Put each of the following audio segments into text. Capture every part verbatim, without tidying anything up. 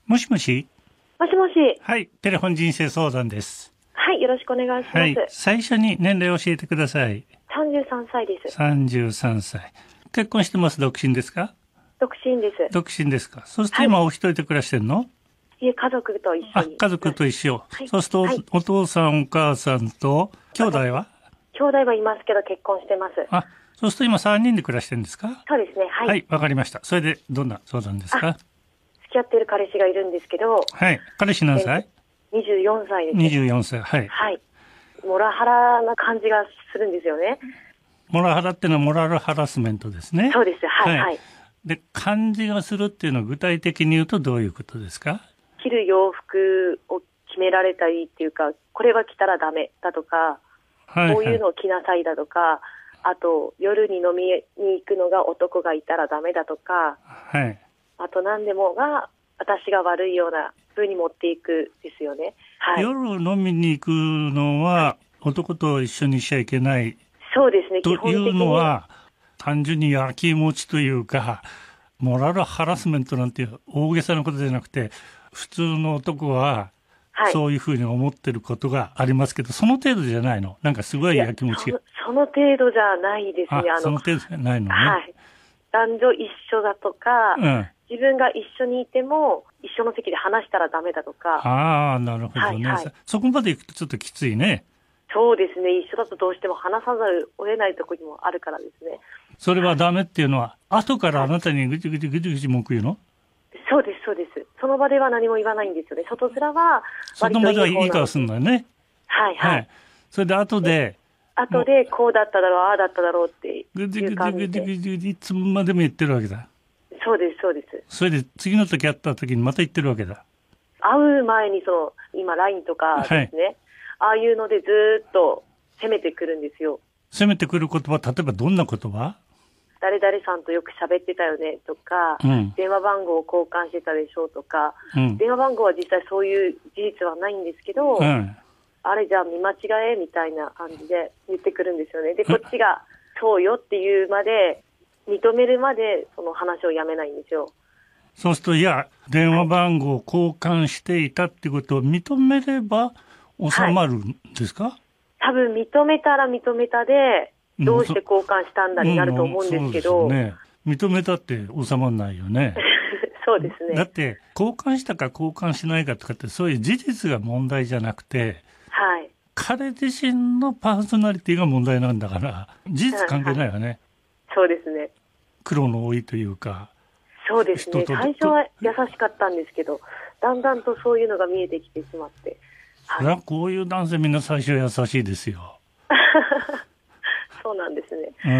もしもし。 もしもし。 はい、テレフォン人生相談です。 はい、よろしくお願いします。はい、 最初に年齢を教えてください。 さんじゅうさんさいです。 さんじゅうさんさい。結婚してます？独身ですか？ 独身です。 独身ですか。そうすると今お一人で暮らしてんの？ いえ、家族と一緒に。 あ、家族と一緒。 はい、 そうすると、はい、お父さんお母さんと兄弟は？ 兄弟はいますけど結婚してます。 あ、そうすると今さんにんで暮らしてるんですか？ そうですね。はい。 はい、わかりました。それでどんな相談ですか？ 付き合っている彼氏がいるんですけど。 はい。彼氏何歳？ にじゅうよんさいです。 にじゅうよんさい。はい。 はい。モラハラな感じがするんですよね。 モラハラっていうのはモラルハラスメントですね。 そうです。はい。はい。はい、 で、感じがするっていうのは具体的に言うとどういうことですか？ 着る洋服を決められたりっていうか、これは着たらダメだとか、はいはい、こういうのを着なさいだとか、あと夜に飲みに行くのが男がいたらダメだとか、 はい、 あと何でもが私が悪いような風に持っていくですよね。はい、 夜飲みに行くのは男と一緒にしちゃいけない。 そうですね。 というのは単純に焼きもちというか、モラルハラスメントなんていう大げさなことじゃなくて、普通の男はそういうふうに思ってることがありますけど、はい、その程度じゃないの？なんかすごい焼きもちが。 その程度じゃないですね。 ああのその程度じゃないのね。 はい。男女一緒だとか、うん、自分が一緒にいても一緒の席で話したらダメだとか。 ああ、なるほどね、はいはい。そこまで行くとちょっときついね。 そうですね。一緒だとどうしても話さざるを得ないところにもあるからですね。 それはダメっていうのは、はい、後からあなたにぐちぐちぐちぐち文句言うの？ そうです、そうです。その場では何も言わないんですよね。外面はその場ではいい顔するのよね。 はい、はい、はい。 それで後で、 後でこうだっただろう、ああだっただろうっていう感じで。ぐちぐちぐちぐちぐちいつまでも言ってるわけだ。 そうです、そうです。 それで次の時会った時にまた言ってるわけだ。 会う前にその、今 ライン とかですね、はい、ああいうのでずっと攻めてくるんですよ。 攻めてくる言葉、例えばどんな言葉？ 誰々さんとよく喋ってたよねとか、うん、電話番号を交換してたでしょうとか、うん、電話番号は実際そういう事実はないんですけど、うん、あれじゃあ見間違えみたいな感じで言ってくるんですよね。で、こっちがそうよっていうまで、認めるまでその話をやめないんですよ。 そうすると、いや、電話番号を交換していたってことを認めれば収まるんですか？はい、 多分認めたら認めたで、どうして交換したんだになると思うんですけど。 うんうん、そうですね。認めたって収まらないよね。 そうですね。 だって、交換したか交換しないかとかって、そういう事実が問題じゃなくて、 はい。 彼自身のパーソナリティが問題なんだから、事実関係ないよね。はいはい、 そうですね。 苦労の多いというか。 そうですね。最初は優しかったんですけど、だんだんとそういうのが見えてきてしまって。 はい、それはこういう男性みんな最初は優しいですよ。 そうなんですね。 うん。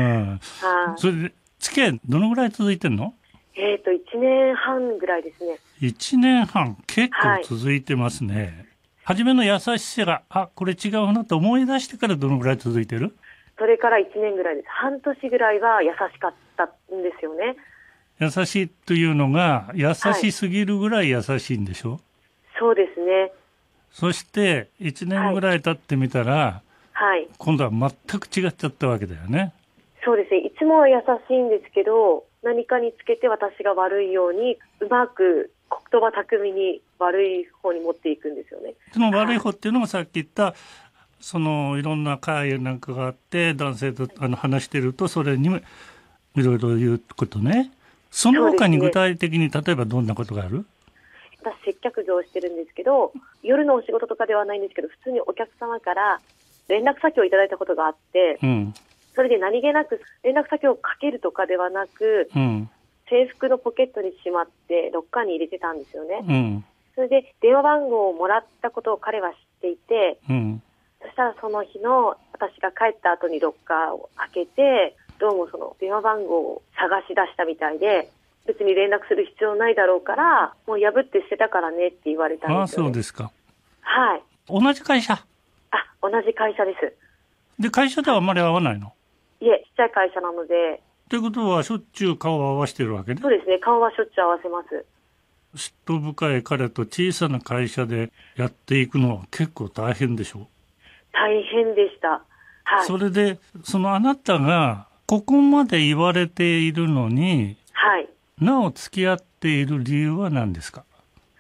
はそれで、付き合いどのぐらい続いてんの？ えっと、いちねんはんぐらいですね。 いちねんはん、結構続いてますね。はい、初めの優しさが、あ、これ違うなと思い出してからどのぐらい続いてる？ それからいちねんぐらいです。半年ぐらいは優しかったんですよね。 優しいというのが、優しすぎるぐらい優しいんでしょ？はい、 そうですね。 そして、いちねんぐらい経ってみたら、 はい、 今度は全く違っちゃったわけだよね。 そうですね。いつもは優しいんですけど、何かにつけて私が悪いように、うまく言葉巧みに悪い方に持っていくんですよね。 その悪い方っていうのがさっき言った、そのいろんな会なんかがあって、男性とあの話してると、それにもいろいろ言うことね。その他に具体的に、例えばどんなことがある？ 私接客業をしてるんですけど、夜のお仕事とかではないんですけど、普通にお客様から連絡先をいただいたことがあって、うん、それで何気なく連絡先をかけるとかではなく、うん、制服のポケットにしまってロッカーに入れてたんですよね。うん、それで電話番号をもらったことを彼は知っていて、うん、そしたらその日の私が帰った後にロッカーを開けて、どうもその電話番号を探し出したみたいで、別に連絡する必要ないだろうから、もう破って捨てたからねって言われたんですよね。 ああ、そうですか。 はい。 同じ会社？ あ、同じ会社です。 で、会社ではあんまり会わないの？ いえ、ちっちゃい会社なので。 ということは、しょっちゅう顔を合わせてるわけね。 そうですね、顔はしょっちゅう合わせます。 嫉妬深い彼と小さな会社でやっていくのは結構大変でしょう？ 大変でした。はい。 それで、そのあなたが、ここまで言われているのに、 はい。 なお付き合っている理由は何ですか？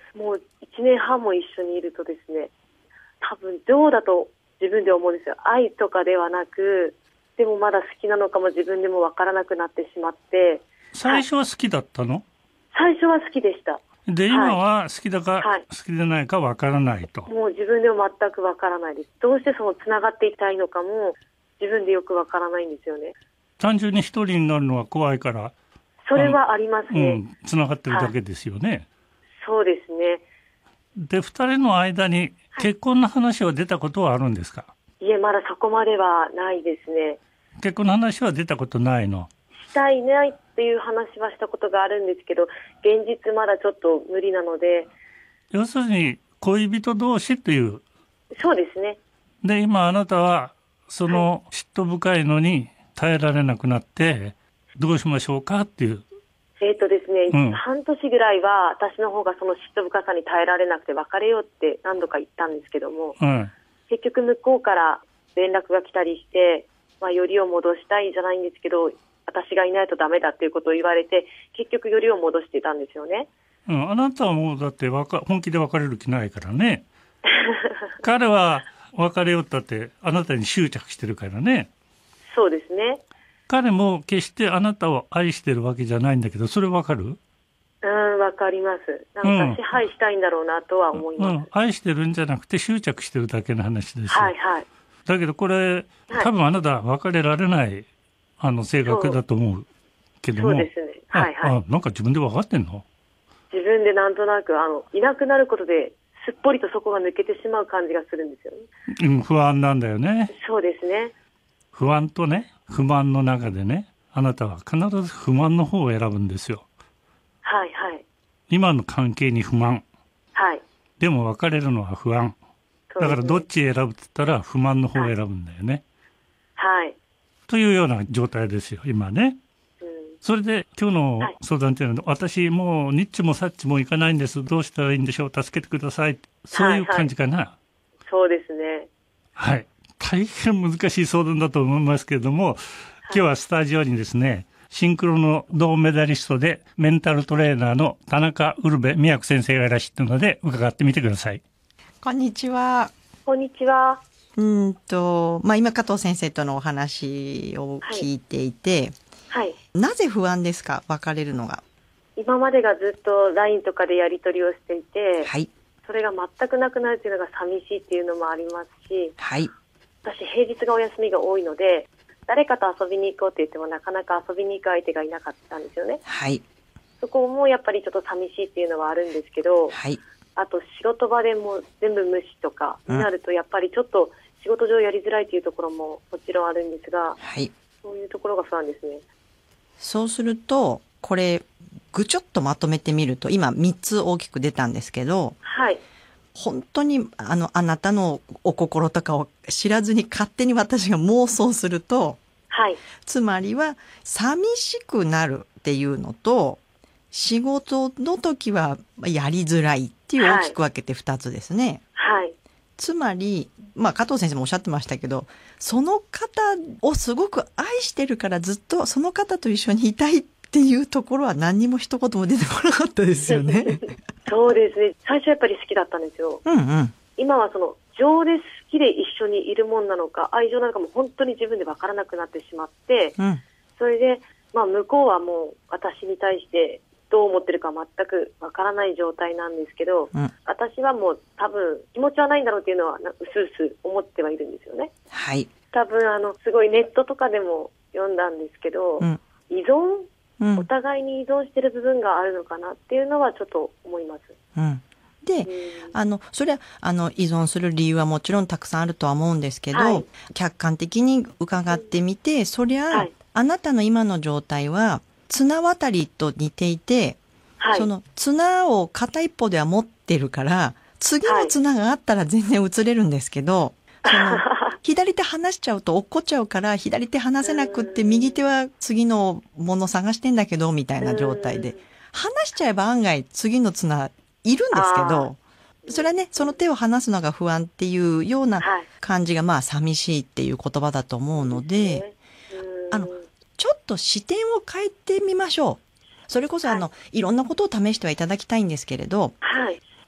もういちねんはんも一緒にいるとですね、多分情だと自分で思うんですよ。愛とかではなく、でもまだ好きなのかも自分でもわからなくなってしまって。 最初は好きだったの？ はい、最初は好きでした。 で、今は好きだか、はい、好きでないかわからないと。 もう自分でも全くわからないです。どうしてそのつながっていたいのかも自分でよくわからないんですよね。 単純に一人になるのは怖いから。 それはありますね。うん、 つながってるだけですよね。はい、 そうですね。 で、二人の間に結婚の話は出たことはあるんですか？はい、いえ、まだそこまではないですね。 結婚の話は出たことないの？ したいないっていう話はしたことがあるんですけど、現実まだちょっと無理なので。 要するに恋人同士っていう。 そうですね。 で、今あなたはその嫉妬深いのに耐えられなくなってどうしましょうかっていう。 えっとですね、うん、半年ぐらいは私の方がその嫉妬深さに耐えられなくて別れようって何度か言ったんですけども、うん、結局向こうから連絡が来たりして、まあ、よりを戻したいじゃないんですけど、私がいないとダメだっていうことを言われて、結局よりを戻してたんですよね。 うん、あなたはもうだってわか本気で別れる気ないからね。彼は別れようったってあなたに執着してるからね。 そうですね。 彼も決してあなたを愛してるわけじゃないんだけど、それわかる？ うん、わかります。なんか支配したいんだろうなとは思います。うんうん、 愛してるんじゃなくて執着してるだけの話ですよ。 はいはい。 だけどこれ、多分あなた別れられないあの性格だと思うけども。 そうですね。はいはい。 あ、なんか自分で分かってんの？ 自分でなんとなくあのいなくなることですっぽりとそこが抜けてしまう感じがするんですよね。 うん、不安なんだよね。 そうですね。 不安とね、不満の中でね、あなたは必ず不満の方を選ぶんですよ。 はいはい。 今の関係に不満。 はい。 でも別れるのは不安。だからどっち選ぶって言ったら不満の方を選ぶんだよね。 はい。はい、 というような状態ですよ、今ね。うん、それで今日の相談っていうのは、はい、私もうニッチもサッチもいかないんです。どうしたらいいんでしょう。助けてください。そういう感じかな。はいはい、 そうですね。 はい。大変難しい相談だと思いますけれども、今日はスタジオにですね、シンクロの銅メダリストでメンタルトレーナーの田中ウルベ美也子先生がいらっしゃるので伺ってみてください。 こんにちは。 こんにちは。 うんと、まあ、今加藤先生とのお話を聞いていて、 はいはい、 なぜ不安ですか？別れるのが。 今までがずっと ライン とかでやり取りをしていて、 はい、 それが全くなくなるというのが寂しいっていうのもありますし、 はい、 私平日がお休みが多いので、誰かと遊びに行こうって言ってもなかなか遊びに行く相手がいなかったんですよね。 はい、 そこもやっぱりちょっと寂しいっていうのはあるんですけど、 はい、 あと仕事場でも全部無視とかになるとやっぱりちょっと仕事上やりづらいというところももちろんあるんですが、 はい、 そういうところが不安ですね。 そうするとこれぐちょっとまとめてみると、今みっつ大きく出たんですけど、 はい、 本当にあのあなたのお心とかを知らずに勝手に私が妄想すると、 はい、 つまりは寂しくなるっていうのと、仕事の時はやりづらいっていう大きく分けてふたつですね。 はい、 つまり、まあ、加藤先生もおっしゃってましたけど、その方をすごく愛してるからずっとその方と一緒にいたいっていうところは何にも一言も出てこなかったですよね。 そうですね。最初やっぱり好きだったんですよ。 うんうん、 今はその情で好きで一緒にいるもんなのか愛情なのかも本当に自分で分からなくなってしまって、 うん、 それで、まあ、向こうはもう私に対してどう思ってるか全く分からない状態なんですけど、 うん、 私はもう多分気持ちはないんだろうっていうのはうすうす思ってはいるんですよね。 はい、 多分あのすごいネットとかでも読んだんですけど、 うん、 依存、 うん、 お互いに依存してる部分があるのかなっていうのはちょっと思います。 うん、で、あのそれはあの依存する理由はもちろんたくさんあるとは思うんですけど、はい、客観的に伺ってみて、そりゃ、はい、あなたの今の状態は綱渡りと似ていて、はい、その綱を片一方では持ってるから次の綱があったら全然移れるんですけど、はい、その左手離しちゃうと落っこっちゃうから左手離せなくって右手は次のもの探してんだけどみたいな状態で、離しちゃえば案外次の綱いるんですけど、それはね、その手を離すのが不安っていうような感じがまあ寂しいっていう言葉だと思うので、あのちょっと視点を変えてみましょう。それこそあの、はい、いろんなことを試してはいただきたいんですけれど、 はい、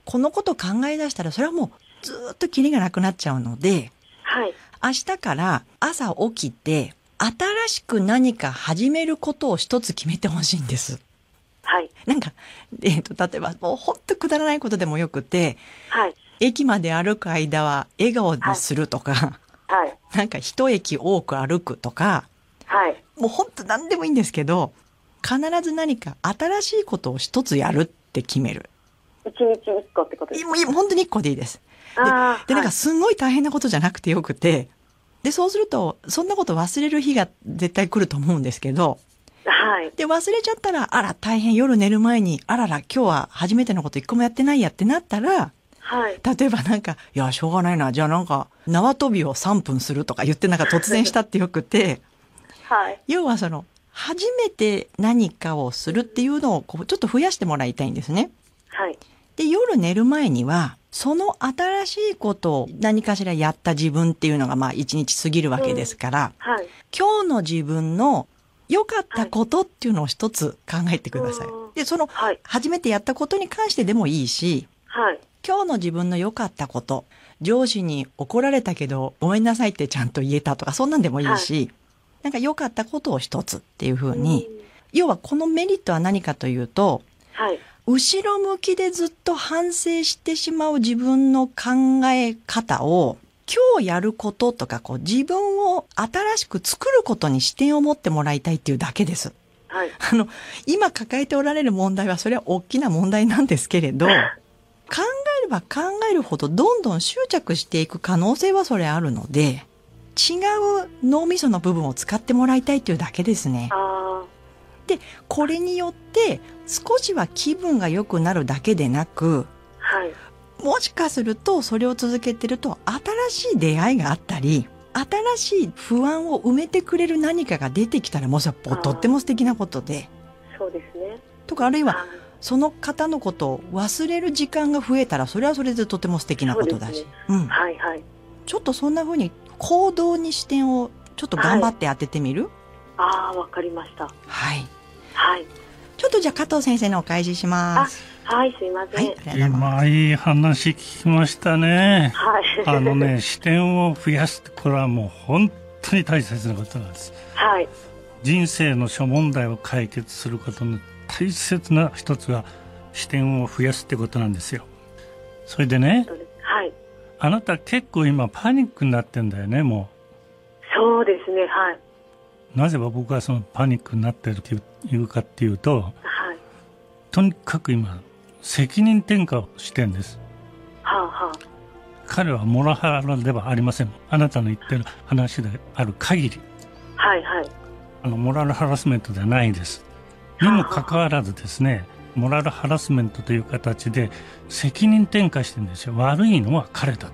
このこと考え出したらそれはもうずっとキリがなくなっちゃうので、 はい、 明日から朝起きて新しく何か始めることを一つ決めてほしいんです。 はい。 なんか、えーと、例えばもうほんとくだらないことでもよくて、 はい。 駅まで歩く間は笑顔でするとか、 はい。 なんか一駅多く歩くとか、 はい。 もうほんと何でもいいんですけど、必ず何か新しいことを一つやるって決める。 一日一個ってことですか？ い本当に一個でいいです。で、 あでなんかすんごい大変なことじゃなくてよくて、で、そうすると、そんなこと忘れる日が絶対来ると思うんですけど、 はい。 で、忘れちゃったら、あら、大変、夜寝る前に、あらら、今日は初めてのこと一個もやってないやってなったら、 はい。 例えばなんか、いや、しょうがないな、じゃあなんか、縄跳びをさんぷんするとか言ってなんか突然したってよくて、 はい。 要はその、初めて何かをするっていうのをこうちょっと増やしてもらいたいんですね。 はい。 で、夜寝る前には、その新しいことを何かしらやった自分っていうのがまあ一日過ぎるわけですから、 うん、はい。 今日の自分の良かったことっていうのを一つ考えてください。 はい、 で、その、 はい、 初めてやったことに関してでもいいし、 はい。 今日の自分の良かったこと、上司に怒られたけどごめんなさいってちゃんと言えたとか、そんなんでもいいし、はい、なんか良かったことを一つっていうふうに、要はこのメリットは何かというと、 はい。 後ろ向きでずっと反省してしまう自分の考え方を今日やることとかこう自分を新しく作ることに視点を持ってもらいたいっていうだけです。 はい、 あの今抱えておられる問題はそれは大きな問題なんですけれど考えれば考えるほどどんどん執着していく可能性はそれあるので違う脳みその部分を使ってもらいたいっていうだけですね。 あでこれによって少しは気分が良くなるだけでなく、 はい、 もしかするとそれを続けてると新しい出会いがあったり新しい不安を埋めてくれる何かが出てきたらもうそれはとっても素敵なことで、 そうですね。 とかあるいはその方のことを忘れる時間が増えたらそれはそれでとても素敵なことだし、 う、ね、うん、はいはい、 ちょっとそんな風に行動に視点をちょっと頑張って当ててみる、はい、 ああわかりました。 はいはい。 ちょっとじゃあ加藤先生のお返しします。 あ、はい、すいません。はい、 今いい話聞きましたね。 はい。 あのね、視点を増やすってこれはもう本当に大切なことなんです。 はい。 人生の諸問題を解決することの大切な一つは視点を増やすってことなんですよ。それでね、 はい。 あなた結構今パニックになってんだよね、もう。そうですね、はい。 なぜ僕はそのパニックになっているというかっていうと、 はい、 とにかく今責任転嫁をしてるんです。 はあはあ、 彼はモラハラではありません。あなたの言ってる話である限り、 はいはい、 あのモラルハラスメントではないです。にもかかわらずですね、モラルハラスメントという形で責任転嫁してるんですよ。悪いのは彼だって。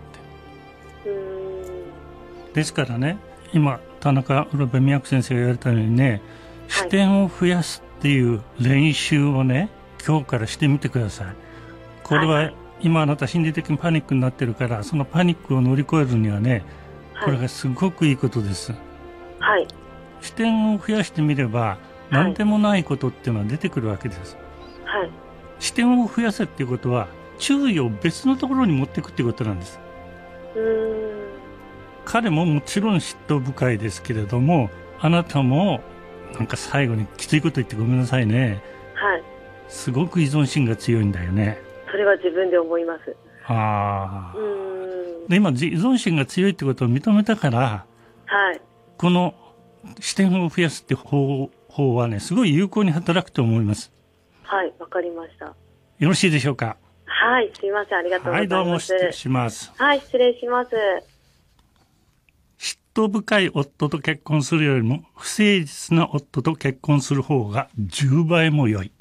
うーんですからね、今田中ウロベ宮子先生が言われたようにね、はい、視点を増やすっていう練習をね今日からしてみてください。これは今あなた心理的にパニックになってるからそのパニックを乗り越えるにはねこれがすごくいいことです、 はい、 視点を増やしてみれば何でもないことっていうのは出てくるわけです、 はい、 視点を増やせっていうことは注意を別のところに持っていくっていうことなんです。 うーん彼ももちろん嫉妬深いですけれどもあなたもなんか最後にきついこと言ってごめんなさいね、 はい、 すごく依存心が強いんだよね。 それは自分で思います。 あうーんで今依存心が強いってことを認めたから、 はい、 この視点を増やすって方法はねすごい有効に働くと思います。 はい、わかりました。 よろしいでしょうか。 はい、すいません、ありがとうございます。 はい、どうも失礼します。 はい、失礼します。 嫉妬深い夫と結婚するよりも不誠実な夫と結婚する方がじゅうばいも良い。